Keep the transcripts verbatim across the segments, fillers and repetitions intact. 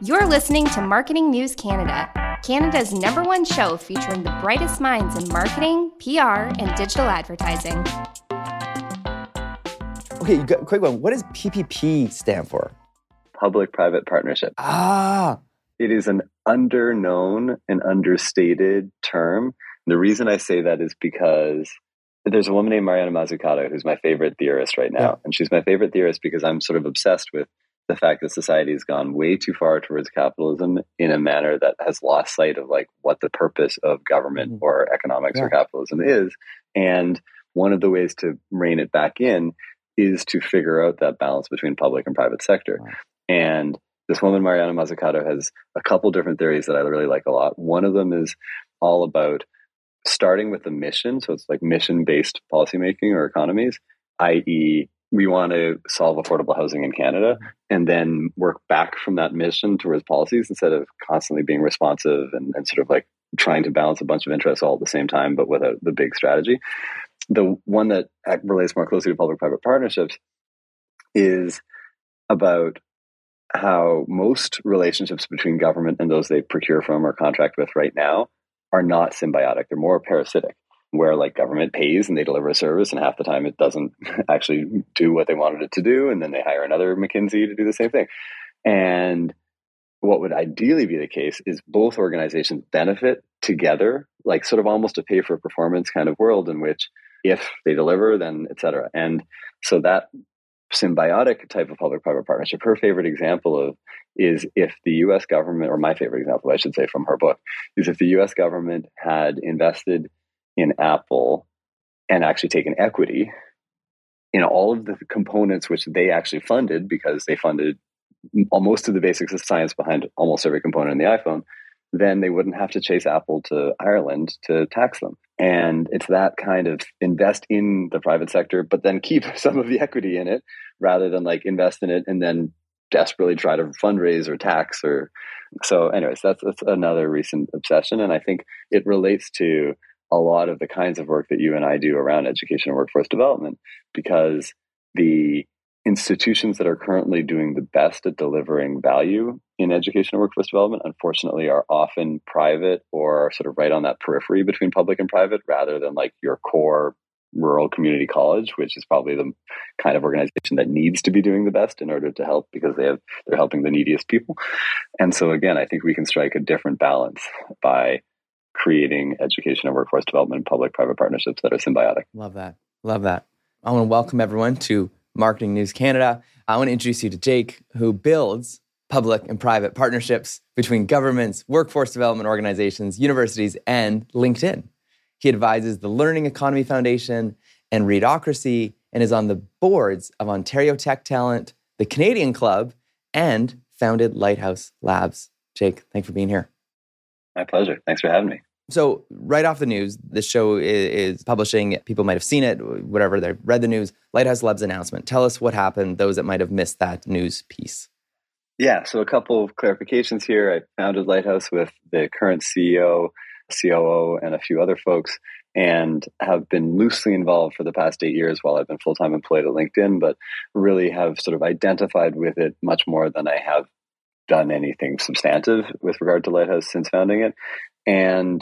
You're listening to Marketing News Canada, Canada's number one show featuring the brightest minds in marketing, P R, and digital advertising. Okay, you got, quick one. What does P P P stand for? Public-private partnership. Ah. It is an underknown and understated term. The reason I say that is because there's a woman named Mariana Mazzucato who's my favorite theorist right now. Yeah. And she's my favorite theorist because I'm sort of obsessed with the fact that society has gone way too far towards capitalism in a manner that has lost sight of like what the purpose of government mm-hmm. or economics yeah. or capitalism is. And one of the ways to rein it back in is to figure out that balance between public and private sector. Wow. And this woman, Mariana Mazzucato, has a couple different theories that I really like a lot. One of them is all about starting with the mission. So it's like mission-based policymaking or economies, that is, we want to solve affordable housing in Canada and then work back from that mission towards policies instead of constantly being responsive and, and sort of like trying to balance a bunch of interests all at the same time, but without the big strategy. The one that relates more closely to public-private partnerships is about how most relationships between government and those they procure from or contract with right now are not symbiotic. They're more parasitic, where like government pays and they deliver a service and half the time it doesn't actually do what they wanted it to do. And then they hire another McKinsey to do the same thing. And what would ideally be the case is both organizations benefit together, like sort of almost a pay for performance kind of world in which if they deliver, then et cetera. And so that symbiotic type of public-private partnership, her favorite example of is if the U S government, or my favorite example, I should say, from her book, is if the U S government had invested in Apple and actually taken equity in all of the components which they actually funded, because they funded most of the basics of science behind almost every component in the iPhone, then they wouldn't have to chase Apple to Ireland to tax them. And it's that kind of invest in the private sector, but then keep some of the equity in it rather than like invest in it and then desperately try to fundraise or tax or so. Anyways, that's, that's another recent obsession. And I think it relates to a lot of the kinds of work that you and I do around education and workforce development, because the institutions that are currently doing the best at delivering value in education and workforce development, unfortunately, are often private or sort of right on that periphery between public and private, rather than like your core rural community college, which is probably the kind of organization that needs to be doing the best in order to help, because they have they're helping the neediest people. And so again, I think we can strike a different balance by creating education and workforce development and public-private partnerships that are symbiotic. Love that. Love that. I want to welcome everyone to Marketing News Canada. I want to introduce you to Jake, who builds public and private partnerships between governments, workforce development organizations, universities, and LinkedIn. He advises the Learning Economy Foundation and Readocracy and is on the boards of Ontario Tech Talent, the Canadian Club, and founded Lighthouse Labs. Jake, thanks for being here. My pleasure. Thanks for having me. So right off the news, this show is, is publishing. People might have seen it, whatever, they've read the news. Lighthouse Labs announcement. Tell us what happened, those that might have missed that news piece. Yeah, so a couple of clarifications here. I founded Lighthouse with the current C E O, C O O, and a few other folks, and have been loosely involved for the past eight years while I've been full-time employed at LinkedIn, but really have sort of identified with it much more than I have done anything substantive with regard to Lighthouse since founding it. And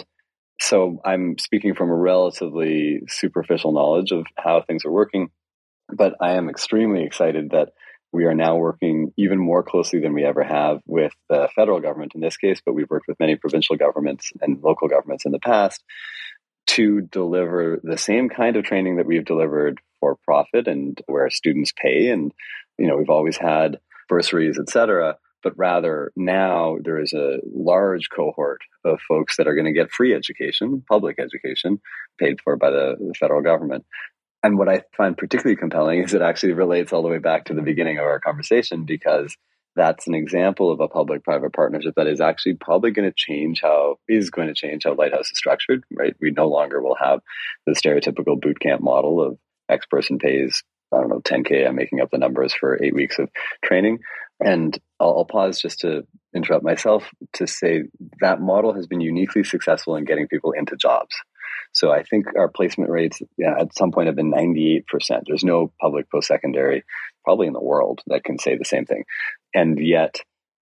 so I'm speaking from a relatively superficial knowledge of how things are working, but I am extremely excited that we are now working even more closely than we ever have with the federal government in this case, but we've worked with many provincial governments and local governments in the past to deliver the same kind of training that we've delivered for profit and where students pay. And, you know, we've always had bursaries, et cetera. But rather now there is a large cohort of folks that are going to get free education, public education, paid for by the, the federal government. And what I find particularly compelling is it actually relates all the way back to the beginning of our conversation, because that's an example of a public-private partnership that is actually probably going to change how, is going to change how Lighthouse is structured, right? We no longer will have the stereotypical boot camp model of X person pays, I don't know, ten K, I'm making up the numbers, for eight weeks of training. And I'll, I'll pause just to interrupt myself to say that model has been uniquely successful in getting people into jobs. So I think our placement rates yeah, at some point have been ninety-eight percent. There's no public post-secondary probably in the world that can say the same thing. And yet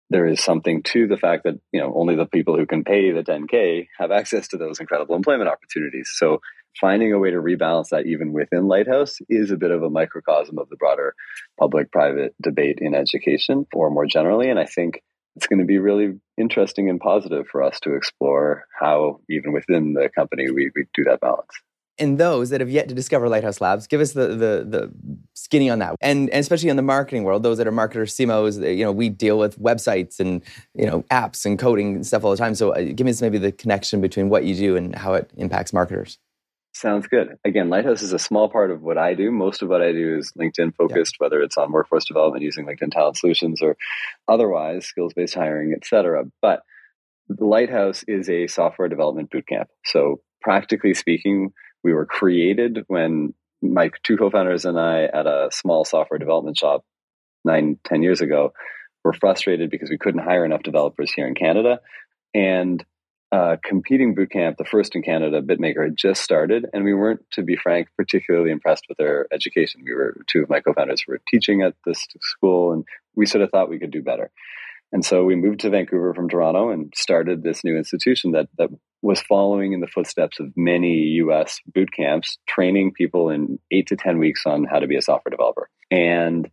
there is something to the fact that, you know, only the people who can pay the ten K have access to those incredible employment opportunities. So finding a way to rebalance that even within Lighthouse is a bit of a microcosm of the broader public-private debate in education, or more generally. And I think it's going to be really interesting and positive for us to explore how, even within the company, we, we do that balance. And those that have yet to discover Lighthouse Labs, give us the the, the skinny on that. And, and especially in the marketing world, those that are marketers, C M Os, you know, we deal with websites and, you know, apps and coding and stuff all the time. So uh, give us maybe the connection between what you do and how it impacts marketers. Sounds good. Again, Lighthouse is a small part of what I do. Most of what I do is LinkedIn focused, yeah. whether it's on workforce development using LinkedIn Talent Solutions or otherwise skills-based hiring, et cetera. But Lighthouse is a software development bootcamp. So practically speaking, we were created when my two co-founders and I at a small software development shop nine, ten years ago were frustrated because we couldn't hire enough developers here in Canada. And Uh, competing bootcamp, the first in Canada, BitMaker, had just started, and we weren't, to be frank, particularly impressed with their education. We were two of my co-founders were teaching at this school, and we sort of thought we could do better. And so we moved to Vancouver from Toronto and started this new institution that that was following in the footsteps of many U S boot camps, training people in eight to ten weeks on how to be a software developer. And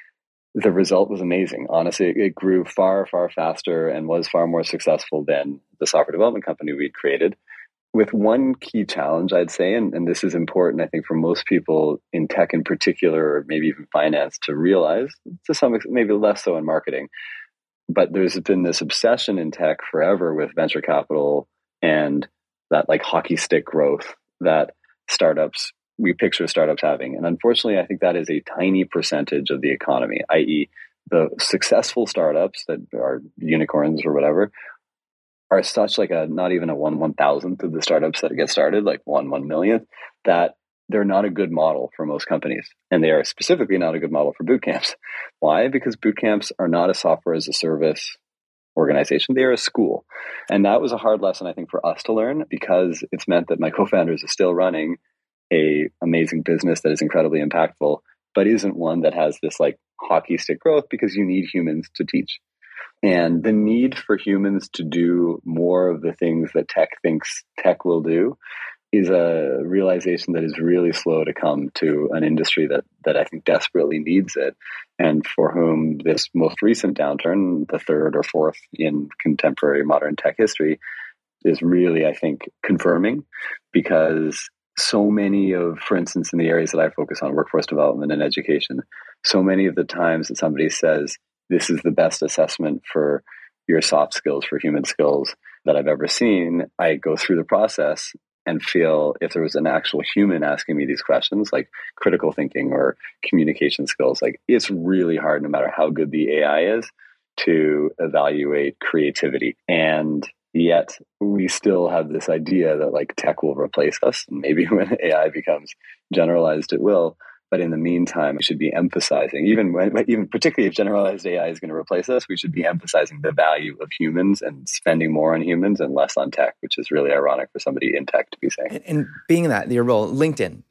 the result was amazing. Honestly, it grew far, far faster and was far more successful than the software development company we'd created. With one key challenge, I'd say, and, and this is important, I think, for most people in tech in particular, or maybe even finance, to realize, to some extent, maybe less so in marketing, but there's been this obsession in tech forever with venture capital and that like hockey stick growth that startups we picture startups having. And unfortunately, I think that is a tiny percentage of the economy, that is the successful startups that are unicorns or whatever are such like a, not even a one one thousandth of the startups that get started, like one one millionth, that they're not a good model for most companies. And they are specifically not a good model for boot camps. Why? Because boot camps are not a software as a service organization. They are a school. And that was a hard lesson, I think, for us to learn, because it's meant that my co-founders are still running a amazing business that is incredibly impactful, but isn't one that has this like hockey stick growth, because you need humans to teach. And the need for humans to do more of the things that tech thinks tech will do is a realization that is really slow to come to an industry that that I think desperately needs it, and for whom this most recent downturn, the third or fourth in contemporary modern tech history, is really, I think, confirming, because so many of, for instance, in the areas that I focus on, workforce development and education, so many of the times that somebody says, this is the best assessment for your soft skills, for human skills that I've ever seen, I go through the process and feel if there was an actual human asking me these questions, like critical thinking or communication skills, like it's really hard, no matter how good the A I is, to evaluate creativity. And yet we still have this idea that like tech will replace us. And maybe when A I becomes generalized, it will. But in the meantime, we should be emphasizing, even when, even particularly if generalized A I is going to replace us, we should be emphasizing the value of humans and spending more on humans and less on tech, which is really ironic for somebody in tech to be saying. And, and being that, your role, LinkedIn,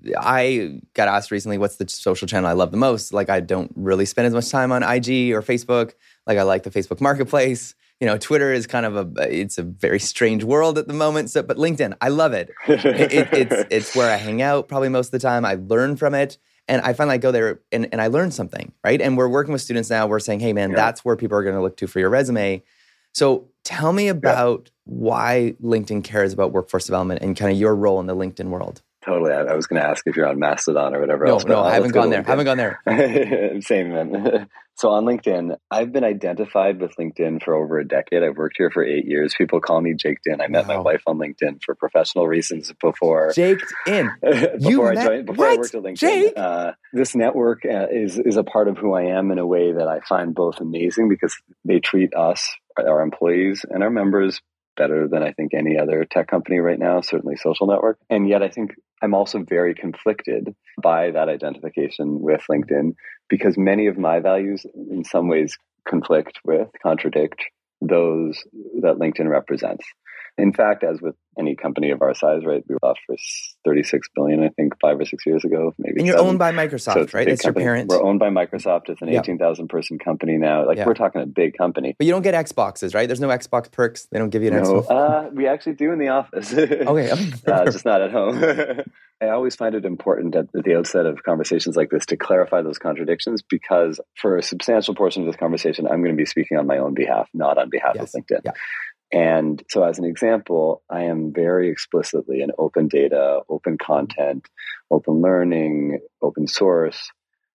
I got asked recently, what's the social channel I love the most? Like, I don't really spend as much time on I G or Facebook. Like, I like the Facebook Marketplace. You know, Twitter is kind of a, it's a very strange world at the moment. So, but LinkedIn, I love it. it, it it's, it's where I hang out probably most of the time. I learn from it. And I finally go there and, and I learn something, right? And we're working with students now. We're saying, hey, man, yeah. that's where people are going to look to for your resume. So tell me about yeah. why LinkedIn cares about workforce development and kind of your role in the LinkedIn world. Totally. I, I was going to ask if you're on Mastodon or whatever no, else. No, no, I haven't gone there. I haven't gone there. Same, man. So on LinkedIn, I've been identified with LinkedIn for over a decade. I've worked here for eight years. People call me Jake Din. I met wow. my wife on LinkedIn for professional reasons before. Jake In. before you I met, joined, before what? I worked at LinkedIn. Jake? Uh, this network uh, is is a part of who I am in a way that I find both amazing, because they treat us, our employees, and our members better than I think any other tech company right now, certainly social network. And yet I think I'm also very conflicted by that identification with LinkedIn, because many of my values in some ways conflict with, contradict those that LinkedIn represents. In fact, as with any company of our size, right, we were off for thirty-six billion, I think, five or six years ago, maybe. And you're seven. owned by Microsoft, so right? That's company. your parent. We're owned by Microsoft. It's an Yep. eighteen thousand person company now. Like, Yeah. we're talking a big company. But you don't get Xboxes, right? There's no Xbox perks. They don't give you an No, Xbox. uh, we actually do in the office. Okay. uh, just not at home. I always find it important at the outset of conversations like this to clarify those contradictions, because for a substantial portion of this conversation, I'm going to be speaking on my own behalf, not on behalf Yes. of LinkedIn. Yeah. And so as an example, I am very explicitly an open data, open content, open learning, open source,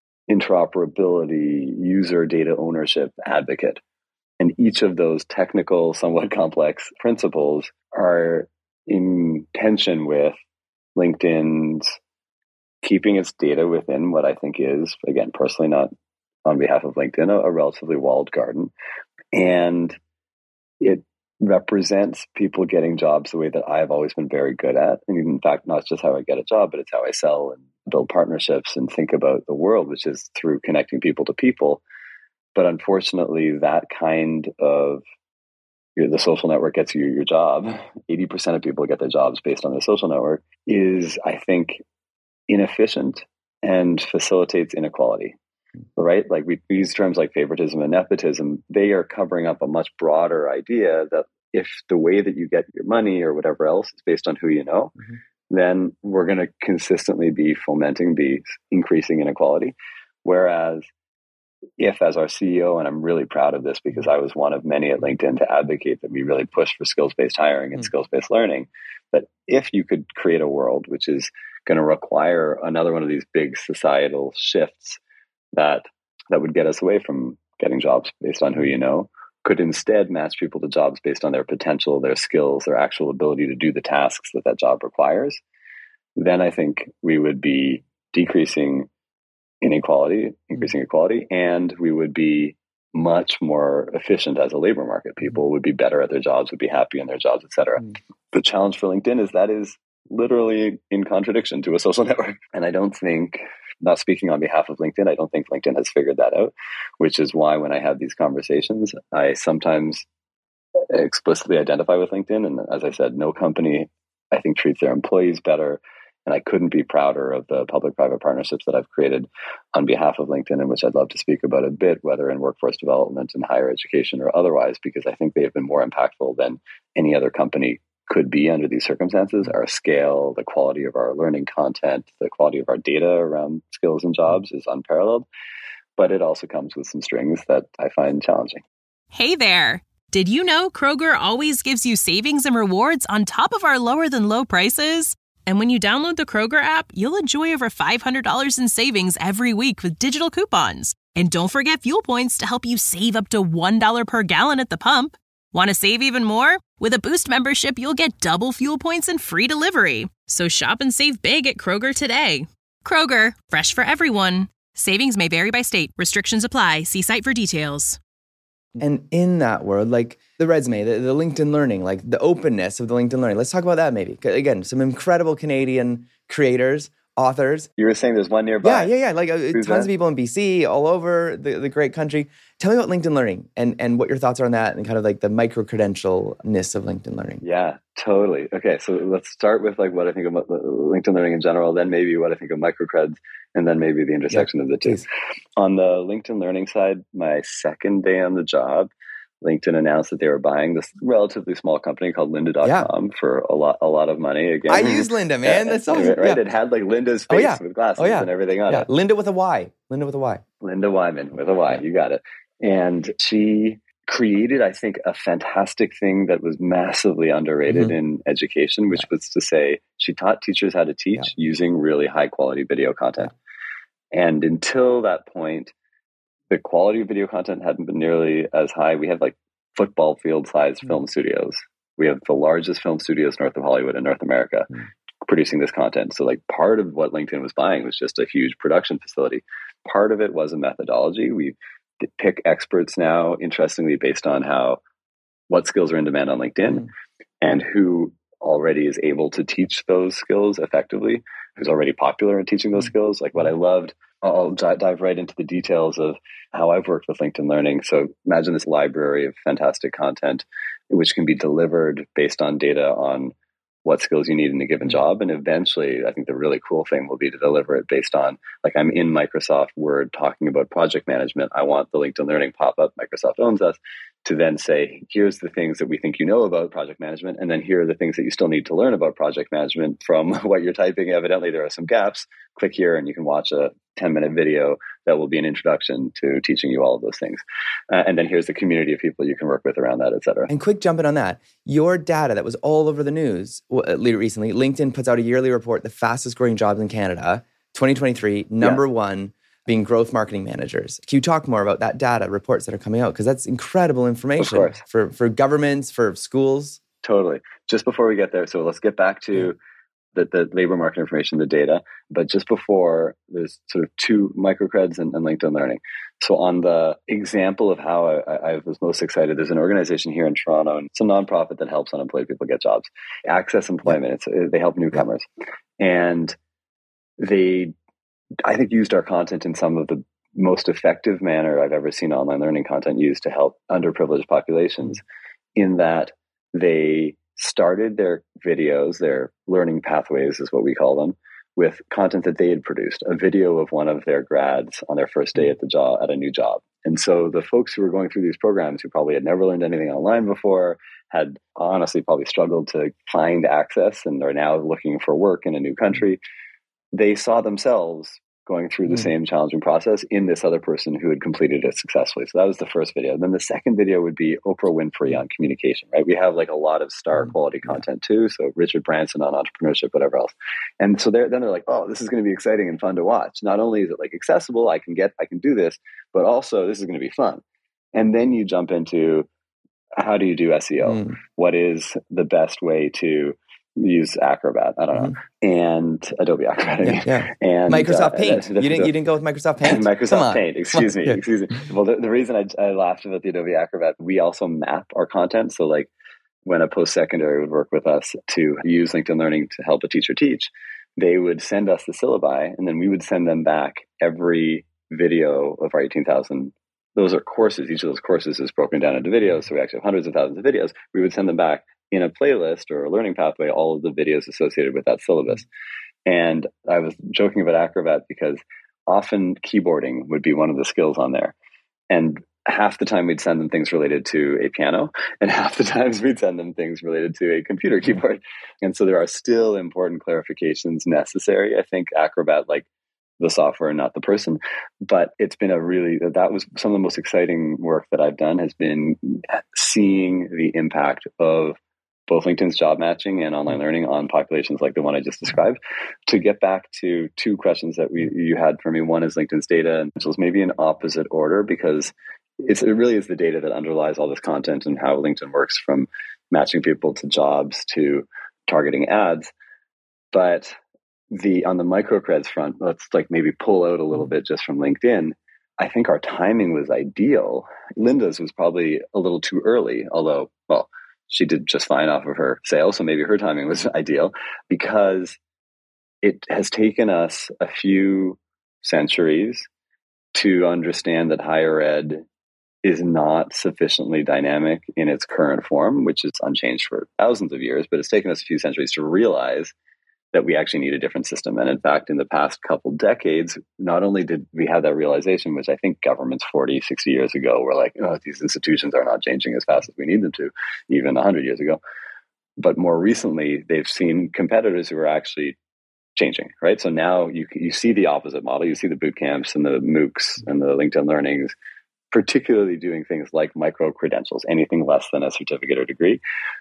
interoperability, user data ownership advocate. And each of those technical, somewhat complex principles are in tension with LinkedIn's keeping its data within what I think is, again, personally not on behalf of LinkedIn, a, a relatively walled garden. And it represents people getting jobs the way that I've always been very good at. And in fact, not just how I get a job, but it's how I sell and build partnerships and think about the world, which is through connecting people to people. But unfortunately, that kind of you know, the social network gets you your job. eighty percent of people get their jobs based on the social network is, I think, inefficient and facilitates inequality. Right? Like we use terms like favoritism and nepotism. They are covering up a much broader idea that if the way that you get your money or whatever else is based on who you know, mm-hmm. then we're going to consistently be fomenting the increasing inequality. Whereas if, as our C E O, and I'm really proud of this because I was one of many at LinkedIn to advocate that we really push for skills-based hiring and mm-hmm. skills-based learning, that if you could create a world which is going to require another one of these big societal shifts that that would get us away from getting jobs based on who you know, could instead match people to jobs based on their potential, their skills, their actual ability to do the tasks that that job requires, then I think we would be decreasing inequality, increasing equality, and we would be much more efficient as a labor market. People would be better at their jobs, would be happy in their jobs, et cetera. Mm. The challenge for LinkedIn is that is literally in contradiction to a social network. And I don't think, not speaking on behalf of LinkedIn, I don't think LinkedIn has figured that out, which is why when I have these conversations, I sometimes explicitly identify with LinkedIn. And as I said, no company, I think, treats their employees better. And I couldn't be prouder of the public-private partnerships that I've created on behalf of LinkedIn, and which I'd love to speak about a bit, whether in workforce development and higher education or otherwise, because I think they have been more impactful than any other company could be under these circumstances. Our scale, the quality of our learning content, the quality of our data around skills and jobs is unparalleled. But it also comes with some strings that I find challenging. Hey there. Did you know Kroger always gives you savings and rewards on top of our lower than low prices? And when you download the Kroger app, you'll enjoy over five hundred dollars in savings every week with digital coupons. And don't forget fuel points to help you save up to one dollar per gallon at the pump. Want to save even more? With a Boost membership, you'll get double fuel points and free delivery. So shop and save big at Kroger today. Kroger, fresh for everyone. Savings may vary by state. Restrictions apply. See site for details. And in that world, like the resume, the, the LinkedIn Learning, like the openness of the LinkedIn Learning. Let's talk about that maybe. Again, some incredible Canadian creators, authors. You were saying there's one nearby. Yeah, yeah, yeah. Like uh, tons that? of people in B C, all over the, the great country. Tell me about LinkedIn Learning and, and what your thoughts are on that and kind of like the micro-credentialness of LinkedIn Learning. Yeah, totally. Okay, so let's start with like what I think about LinkedIn Learning in general, then maybe what I think of microcreds, and then maybe the intersection yeah, of the two. Please. On the LinkedIn Learning side, my second day on the job, LinkedIn announced that they were buying this relatively small company called Lynda dot com yeah. for a lot a lot of money. Again, I use Lynda, man. That's awesome. Right? Yeah. It had like Linda's face oh, yeah. with glasses oh, yeah. and everything on yeah. it. Lynda with a Y. Lynda with a Y. Lynda Wyman with a Y. You got it. And she created, I think, a fantastic thing that was massively underrated mm-hmm. in education, which yeah. was to say she taught teachers how to teach yeah. using really high quality video content. Yeah. And until that point, the quality of video content hadn't been nearly as high. We had like football field sized mm-hmm. film studios. We have the largest film studios north of Hollywood in North America mm-hmm. producing this content. So like part of what LinkedIn was buying was just a huge production facility. Part of it was a methodology. We pick experts now, interestingly, based on how what skills are in demand on LinkedIn mm-hmm. and who already is able to teach those skills effectively, who's already popular in teaching those mm-hmm. skills. Like what I loved I'll d- dive right into the details of how I've worked with LinkedIn Learning. So imagine this library of fantastic content, which can be delivered based on data on what skills you need in a given job. And eventually, I think the really cool thing will be to deliver it based on, like, I'm in Microsoft Word talking about project management. I want the LinkedIn Learning pop-up, Microsoft owns us, to then say, here's the things that we think you know about project management. And then here are the things that you still need to learn about project management from what you're typing. Evidently, there are some gaps. Click here and you can watch a ten minute video that will be an introduction to teaching you all of those things. Uh, and then here's the community of people you can work with around that, et cetera. And quick jumping on that, your data that was all over the news recently, LinkedIn puts out a yearly report, the fastest growing jobs in Canada, twenty twenty-three, number yeah. one being growth marketing managers. Can you talk more about that data, reports that are coming out? Because that's incredible information for, for governments, for schools. Totally. Just before we get there, so let's get back to yeah. the, the labor market information, the data. But just before, there's sort of two microcreds and, and LinkedIn Learning. So on the example of how I, I was most excited, there's an organization here in Toronto, and it's a nonprofit that helps unemployed people get jobs. Access Employment, yeah. it's, they help newcomers. Yeah. And they, I think, used our content in some of the most effective manner I've ever seen online learning content used to help underprivileged populations, in that they started their videos, their learning pathways is what we call them, with content that they had produced, a video of one of their grads on their first day at the job, at a new job. And so the folks who were going through these programs, who probably had never learned anything online before, had honestly probably struggled to find access and are now looking for work in a new country, they saw themselves going through the mm. same challenging process in this other person who had completed it successfully. So that was the first video. And then the second video would be Oprah Winfrey on communication, right? We have like a lot of star quality mm. content too. So Richard Branson on entrepreneurship, whatever else. And so they're, then they're like, oh, this is going to be exciting and fun to watch. Not only is it like accessible, I can get, I can do this, but also this is going to be fun. And then you jump into, how do you do S E O? Mm. What is the best way to use Acrobat? I don't know. Mm-hmm. And Adobe Acrobat. Yeah, yeah. And Microsoft uh, Paint. You didn't. You didn't go with Microsoft Paint. Microsoft Paint. Excuse me. Excuse me. Well, the, the reason I, I laughed about the Adobe Acrobat, we also map our content. So, like, when a post-secondary would work with us to use LinkedIn Learning to help a teacher teach, they would send us the syllabi, and then we would send them back every video of our eighteen thousand. Those are courses. Each of those courses is broken down into videos. So we actually have hundreds of thousands of videos. We would send them back in a playlist or a learning pathway, all of the videos associated with that syllabus. And I was joking about Acrobat because often keyboarding would be one of the skills on there. And half the time we'd send them things related to a piano, and half the times we'd send them things related to a computer keyboard. And so there are still important clarifications necessary. I think Acrobat, like the software, not the person. But it's been a really, that was some of the most exciting work that I've done, has been seeing the impact of both LinkedIn's job matching and online learning on populations like the one I just described. To get back to two questions that we you had for me, one is LinkedIn's data, and which was maybe in opposite order, because it's, it really is the data that underlies all this content and how LinkedIn works, from matching people to jobs to targeting ads. But the on the microcreds front, let's like maybe pull out a little bit just from LinkedIn. I think our timing was ideal. Linda's was probably a little too early, although, well, she did just fine off of her sales, so maybe her timing was ideal, because it has taken us a few centuries to understand that higher ed is not sufficiently dynamic in its current form, which is unchanged for thousands of years, but it's taken us a few centuries to realize that we actually need a different system. And in fact, in the past couple decades, not only did we have that realization, which I think governments forty, sixty years ago were like, oh, these institutions are not changing as fast as we need them to, even one hundred years ago. But more recently, they've seen competitors who are actually changing, right? So now you you see the opposite model. You see the boot camps and the MOOCs and the LinkedIn Learnings, particularly doing things like micro-credentials, anything less than a certificate or degree.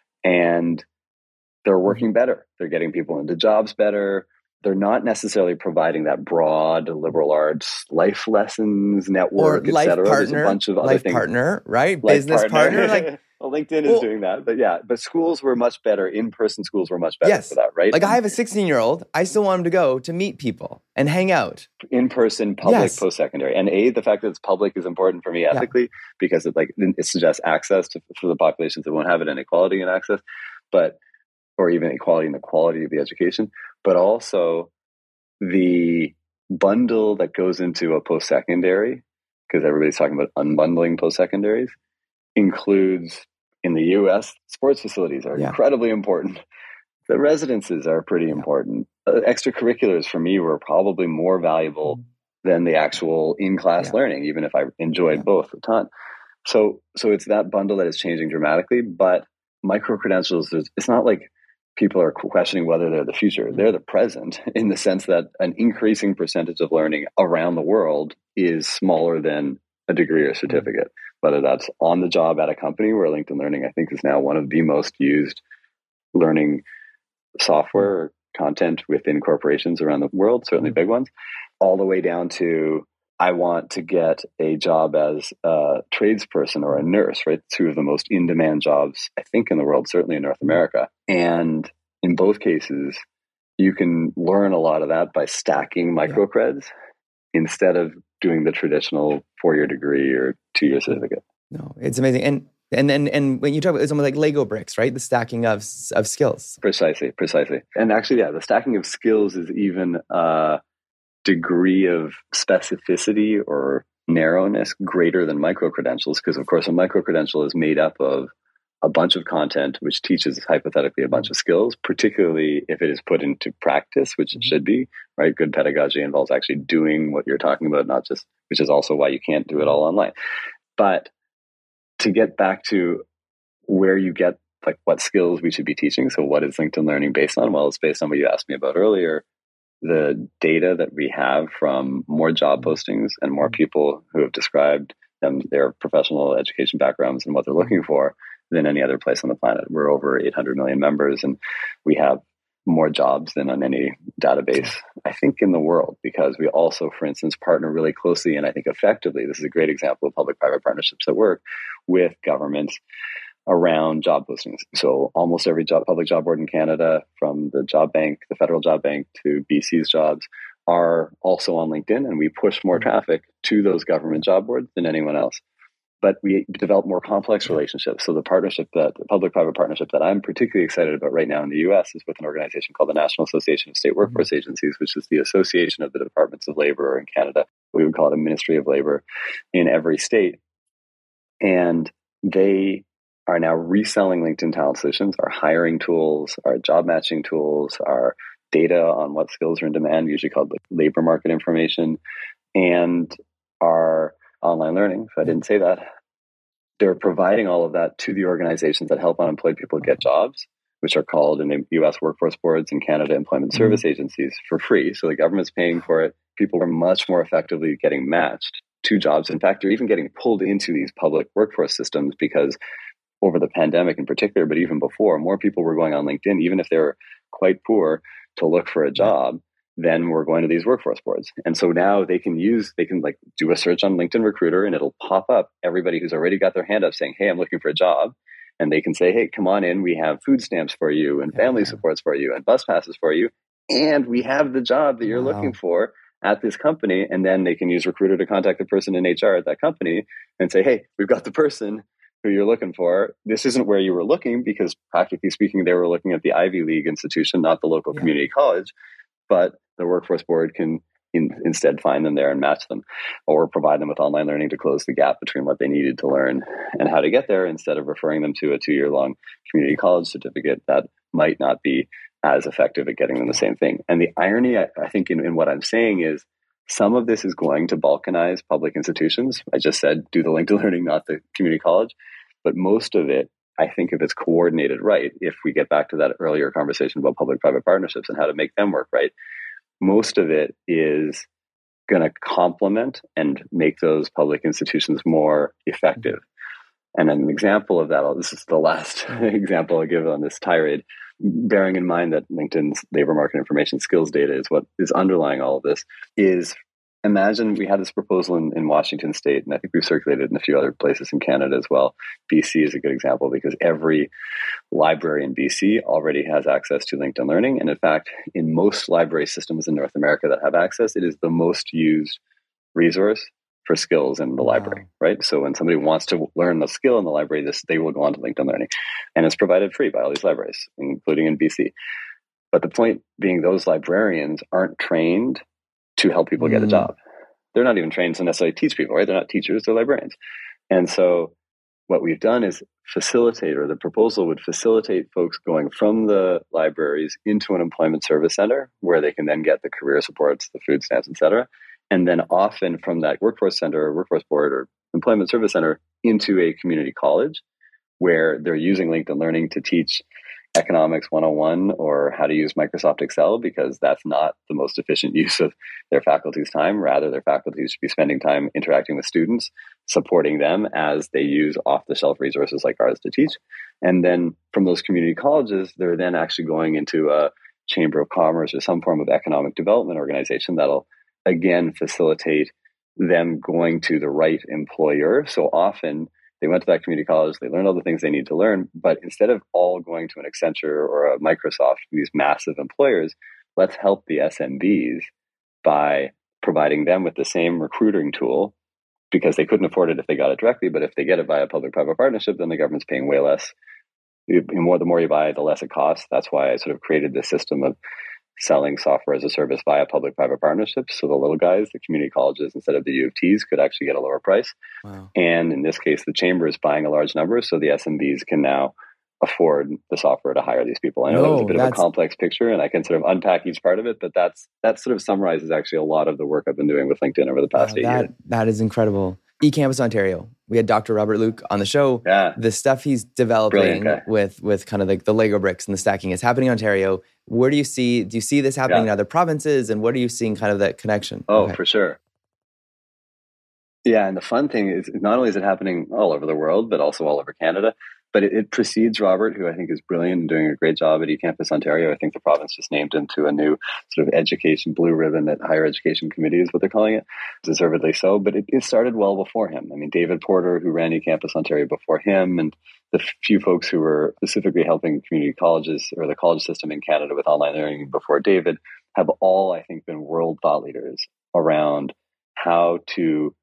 And they're working better. They're getting people into jobs better. They're not necessarily providing that broad liberal arts life lessons network, or life et cetera. Partner, There's a bunch of other life things. Partner, right? Life Business partner. partner like, well, LinkedIn well, is doing that, but yeah, but schools were much better. In-person schools were much better yes. for that, right? Like, I have a sixteen-year-old. I still want him to go to meet people and hang out. In-person, public, yes. post-secondary. And A, the fact that it's public is important for me ethically, yeah. because it like it suggests access to for the populations that won't have it, and equality in access, but or even equality in the quality of the education, but also the bundle that goes into a post-secondary, because everybody's talking about unbundling post-secondaries, includes, in the U S, sports facilities are yeah. incredibly important. The residences are pretty yeah. important. Uh, extracurriculars for me were probably more valuable mm-hmm. than the actual in-class yeah. learning, even if I enjoyed yeah. both a ton. So, so it's that bundle that is changing dramatically, but micro-credentials, it's not like people are questioning whether they're the future. They're the present, in the sense that an increasing percentage of learning around the world is smaller than a degree or certificate, whether that's on the job at a company, where LinkedIn Learning, I think, is now one of the most used learning software or content within corporations around the world, certainly big ones, all the way down to, I want to get a job as a tradesperson or a nurse, right? Two of the most in-demand jobs, I think, in the world, certainly in North America. And in both cases, you can learn a lot of that by stacking microcreds yeah. instead of doing the traditional four-year degree or two-year certificate. No, it's amazing. And and and, and when you talk about, it's almost like Lego bricks, right? The stacking of of skills. Precisely, precisely. And actually, yeah, the stacking of skills is even a degree of specificity or narrowness greater than micro-credentials, because, of course, a micro-credential is made up of a bunch of content which teaches hypothetically a bunch of skills, particularly if it is put into practice, which it should be, right? Good pedagogy involves actually doing what you're talking about, not just, which is also why you can't do it all online. But to get back to where you get, like, what skills we should be teaching. So what is LinkedIn Learning based on? Well, it's based on what you asked me about earlier, the data that we have from more job postings and more people who have described them, their professional education backgrounds and what they're looking for, than any other place on the planet. We're over eight hundred million members, and we have more jobs than on any database, I think, in the world, because we also, for instance, partner really closely and I think effectively. This is a great example of public-private partnerships that work with governments around job postings. So almost every job, public job board in Canada, from the job bank, the federal job bank, to B C's jobs, are also on LinkedIn, and we push more traffic to those government job boards than anyone else. But we develop more complex relationships. So the partnership that, the public-private partnership that I'm particularly excited about right now in the U S is with an organization called the National Association of State Workforce mm-hmm. Agencies, which is the association of the departments of labor in Canada. We would call it a Ministry of Labor in every state. And they are now reselling LinkedIn Talent Solutions, our hiring tools, our job matching tools, our data on what skills are in demand, usually called like labor market information, and our online learning. If I didn't say that, they're providing all of that to the organizations that help unemployed people get jobs, which are called in the U S workforce boards and Canada employment mm-hmm. service agencies, for free. So the government's paying for it. People are much more effectively getting matched to jobs. In fact, they're even getting pulled into these public workforce systems, because over the pandemic in particular, but even before, more people were going on LinkedIn, even if they're quite poor, to look for a job, then we're going to these workforce boards. And so now they can use, they can like do a search on LinkedIn Recruiter, and it'll pop up everybody who's already got their hand up saying, hey, I'm looking for a job. And they can say, hey, come on in. We have food stamps for you and family yeah. supports for you and bus passes for you. And we have the job that you're wow. looking for at this company. And then they can use Recruiter to contact the person in H R at that company and say, hey, we've got the person who you're looking for. This isn't where you were looking, because practically speaking, they were looking at the Ivy League institution, not the local yeah. community college. But the workforce board can in, instead find them there and match them, or provide them with online learning to close the gap between what they needed to learn and how to get there, instead of referring them to a two-year-long community college certificate that might not be as effective at getting them the same thing. And the irony, I, I think, in, in what I'm saying is, some of this is going to balkanize public institutions. I just said, do the LinkedIn Learning, not the community college. But most of it, I think, if it's coordinated right, if we get back to that earlier conversation about public-private partnerships and how to make them work right, most of it is going to complement and make those public institutions more effective. And an example of that, this is the last example I'll give on this tirade, bearing in mind that LinkedIn's labor market information skills data is what is underlying all of this, is imagine we had this proposal in, in Washington State, and I think we've circulated in a few other places in Canada as well. B C is a good example, because every library in B C already has access to LinkedIn Learning. And in fact, in most library systems in North America that have access, it is the most used resource for skills in the wow. library, right? So when somebody wants to learn the skill in the library, this they will go on to LinkedIn Learning. And it's provided free by all these libraries, including in B C. But the point being, those librarians aren't trained to help people get a Mm. job. They're not even trained to necessarily teach people, right? They're not teachers, they're librarians. And so what we've done is facilitate, or the proposal would facilitate folks going from the libraries into an employment service center where they can then get the career supports, the food stamps, et cetera. And then often from that workforce center or workforce board or employment service center into a community college where they're using LinkedIn Learning to teach economics one oh one or how to use Microsoft Excel, because that's not the most efficient use of their faculty's time. Rather, their faculty should be spending time interacting with students, supporting them as they use off-the-shelf resources like ours to teach. And then from those community colleges, they're then actually going into a chamber of commerce or some form of economic development organization that'll, again, facilitate them going to the right employer. So often, they went to that community college, they learned all the things they need to learn, but instead of all going to an Accenture or a Microsoft, these massive employers, let's help the S M Bs by providing them with the same recruiting tool, because they couldn't afford it if they got it directly, but if they get it via public-private partnership, then the government's paying way less. The more, the more you buy, the less it costs. That's why I sort of created this system of selling software as a service via public-private partnerships. So the little guys, the community colleges, instead of the U of Ts, could actually get a lower price. Wow. And in this case, the chamber is buying a large number, so the S M Bs can now afford the software to hire these people. I know No, that was a bit of a that's- complex picture, and I can sort of unpack each part of it, but that's that sort of summarizes actually a lot of the work I've been doing with LinkedIn over the past Wow, eight that, years. that is incredible. eCampus Ontario. We had Doctor Robert Luke on the show. Yeah. The stuff he's developing Brilliant guy. with with kind of like the Lego bricks and the stacking is happening in Ontario. Where do you see, do you see this happening Yeah. in other provinces? And what are you seeing kind of that connection? Oh, Okay. for sure. Yeah, and the fun thing is not only is it happening all over the world, but also all over Canada, but it, it precedes Robert, who I think is brilliant and doing a great job at eCampus Ontario. I think the province just named him to a new sort of education blue ribbon at Higher Education Committee is what they're calling it, deservedly so. But it, it started well before him. I mean, David Porter, who ran eCampus Ontario before him, and the few folks who were specifically helping community colleges or the college system in Canada with online learning before David, have all, I think, been world thought leaders around how to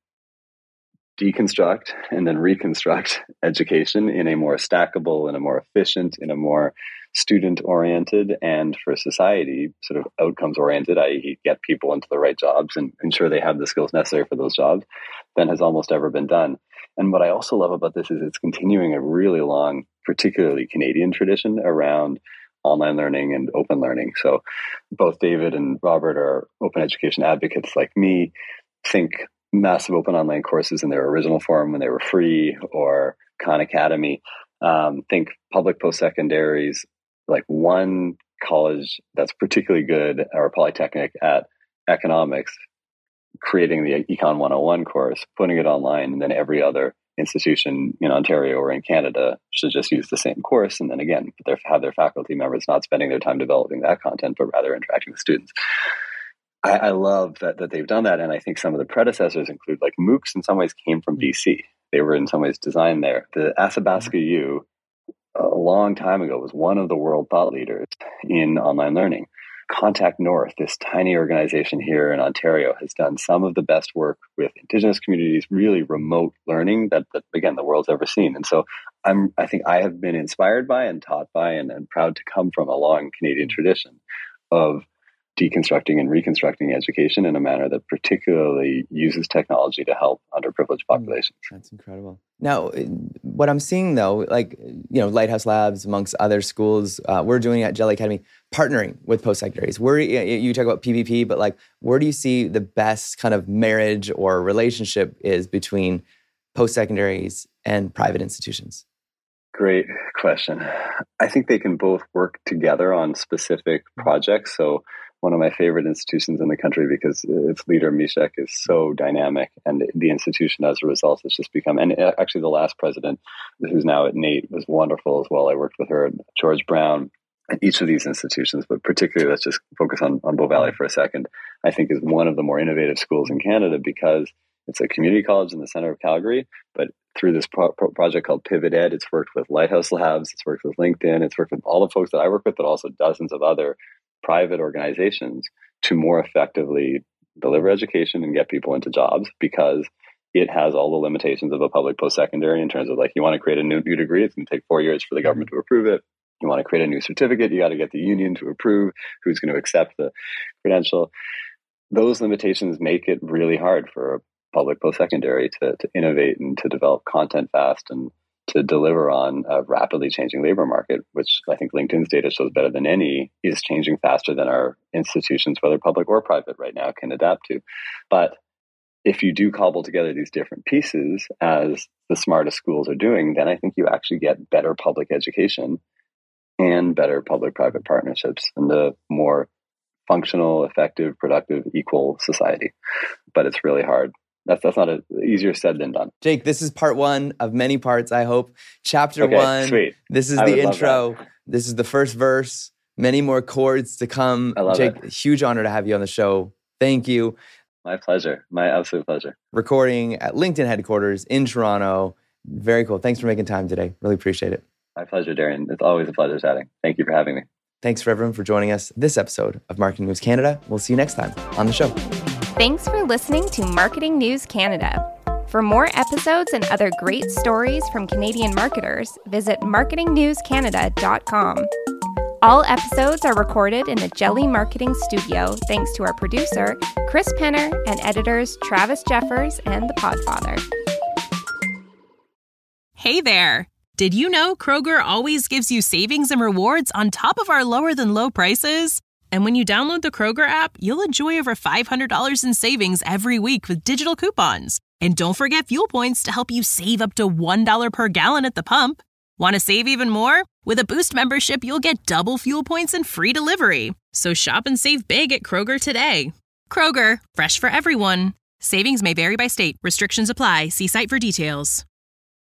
deconstruct and then reconstruct education in a more stackable, in a more efficient, in a more student-oriented, and for society, sort of outcomes-oriented, that is get people into the right jobs and ensure they have the skills necessary for those jobs, than has almost ever been done. And what I also love about this is it's continuing a really long, particularly Canadian tradition around online learning and open learning. So both David and Robert are open education advocates like me. Think massive open online courses in their original form when they were free, or Khan Academy. Um, think public post-secondaries, like one college that's particularly good, or Polytechnic at economics, creating the Econ one oh one course, putting it online, and then every other institution in Ontario or in Canada should just use the same course. And then again, have their faculty members not spending their time developing that content, but rather interacting with students. I, I love that that they've done that, and I think some of the predecessors include, like MOOCs in some ways came from B C. They were in some ways designed there. The Athabasca U, a long time ago, was one of the world thought leaders in online learning. Contact North, this tiny organization here in Ontario, has done some of the best work with Indigenous communities, really remote learning that, that again, the world's ever seen. And so I'm, I think I have been inspired by and taught by and, and proud to come from a long Canadian tradition of deconstructing and reconstructing education in a manner that particularly uses technology to help underprivileged populations. That's incredible. Now, what I'm seeing though, like, you know, Lighthouse Labs, amongst other schools, uh, we're doing at Jelly Academy, partnering with post-secondaries. Where you talk about P V P, but like, where do you see the best kind of marriage or relationship is between post-secondaries and private institutions? Great question. I think they can both work together on specific projects. So one of my favorite institutions in the country, because its leader, Mishek, is so dynamic, and the institution as a result has just become, and actually the last president, who's now at NAIT, was wonderful as well. I worked with her, George Brown, at each of these institutions, but particularly let's just focus on, on Bow Valley for a second, I think is one of the more innovative schools in Canada, because it's a community college in the center of Calgary, but through this pro- pro- project called Pivot Ed, it's worked with Lighthouse Labs, it's worked with LinkedIn, it's worked with all the folks that I work with, but also dozens of other private organizations to more effectively deliver education and get people into jobs, because it has all the limitations of a public post-secondary in terms of, like, you want to create a new, new degree, it's going to take four years for the government to approve it. You want to create a new certificate, you got to get the union to approve who's going to accept the credential. those limitations make it really hard for a public post-secondary to, to innovate and to develop content fast and to deliver on a rapidly changing labor market, which I think LinkedIn's data shows better than any, is changing faster than our institutions, whether public or private right now, can adapt to. But if you do cobble together these different pieces, as the smartest schools are doing, then I think you actually get better public education and better public-private partnerships and a more functional, effective, productive, equal society. But it's really hard. That's that's not a, easier said than done. Jake, this is part one of many parts, I hope. Chapter okay, one. Sweet. This is I the intro. that. This is the first verse. Many more chords to come. I love Jake, it. Huge honor to have you on the show. Thank you. My pleasure. My absolute pleasure. Recording at LinkedIn headquarters in Toronto. Very cool. Thanks for making time today. Really appreciate it. My pleasure, Darian. It's always a pleasure chatting. Thank you for having me. Thanks for everyone for joining us this episode of Marketing News Canada. We'll see you next time on the show. Thanks for listening to Marketing News Canada. For more episodes and other great stories from Canadian marketers, visit marketing news canada dot com. All episodes are recorded in the Jelly Marketing Studio thanks to our producer, Chris Penner, and editors Travis Jeffers and The Podfather. Hey there! Did you know Kroger always gives you savings and rewards on top of our lower than low prices? And when you download the Kroger app, you'll enjoy over five hundred dollars in savings every week with digital coupons. And don't forget fuel points to help you save up to one dollar per gallon at the pump. Want to save even more? With a Boost membership, you'll get double fuel points and free delivery. So shop and save big at Kroger today. Kroger, fresh for everyone. Savings may vary by state. Restrictions apply. See site for details.